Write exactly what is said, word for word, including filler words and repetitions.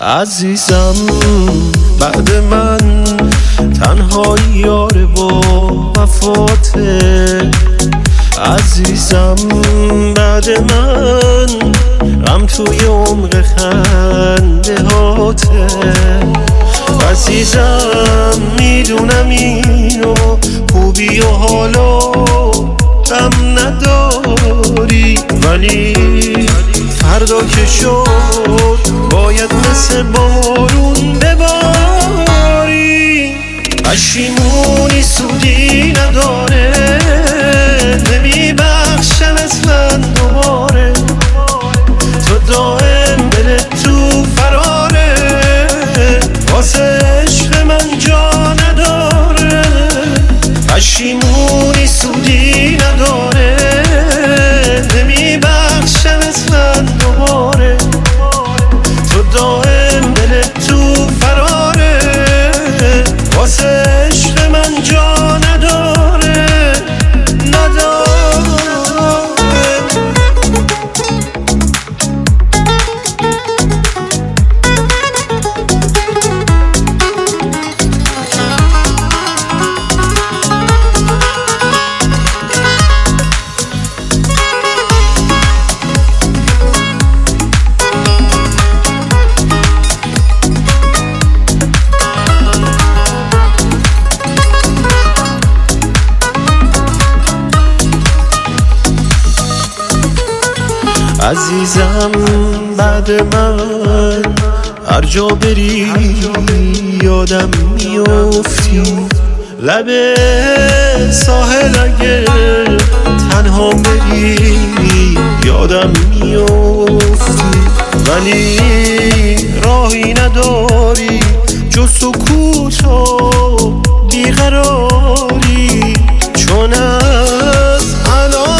عزیزم بعد من تنهایی یاره با وفاته. عزیزم بعد من غم توی عمق خنده هاته. عزیزم میدونم اینو خوبی و حالا غم نداری، ولی فردا که شد باید مثل بارون بباری. پشیمونی سودی نداره، نمیبخشم اصلا دوباره. تو دائم دلت تو فراره، واسه عشق من جا نداره. پشیمونی سودی نداره، نمیبخشم اصلا دوباره. تو دائم دلت تو فراره، واسه عشق من جا نداره نداره. عزیزم بعد من هر جا بری یادم میافتی. لب ساحل اگه تنها بری یادم میافتی، ولی راهی نداری جز سکوت و بیقراری. چون از الان